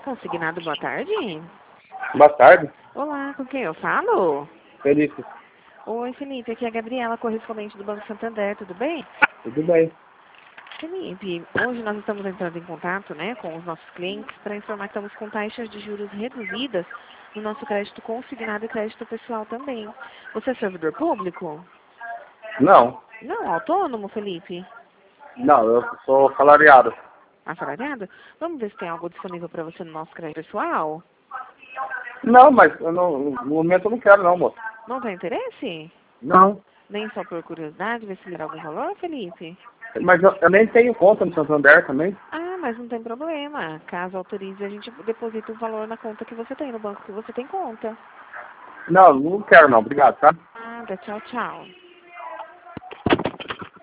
Consignado, boa tarde. Boa tarde, Olá, com quem eu falo? Felipe. Oi, Felipe, aqui é a Gabriela, correspondente do Banco Santander, tudo bem? Tudo bem? Felipe, hoje nós estamos entrando em contato, né, com os nossos clientes para informar que estamos com taxas de juros reduzidas no nosso crédito consignado e crédito pessoal também. Você é servidor público? Não, Não, autônomo, Felipe? não, eu sou salariado. Assalariado? Vamos ver se tem algo disponível para você no nosso crédito pessoal? Não, mas eu não, no momento eu não quero não, moço. Não tem interesse? Não, Nem só por curiosidade, ver se lhe dá algum valor, Felipe? mas eu nem tenho conta no Santander também. Ah, mas não tem problema. Caso autorize, a gente deposita o valor na conta que você tem, no banco que você tem conta. Não, não quero não, obrigado, tá? Nada, tchau, tchau.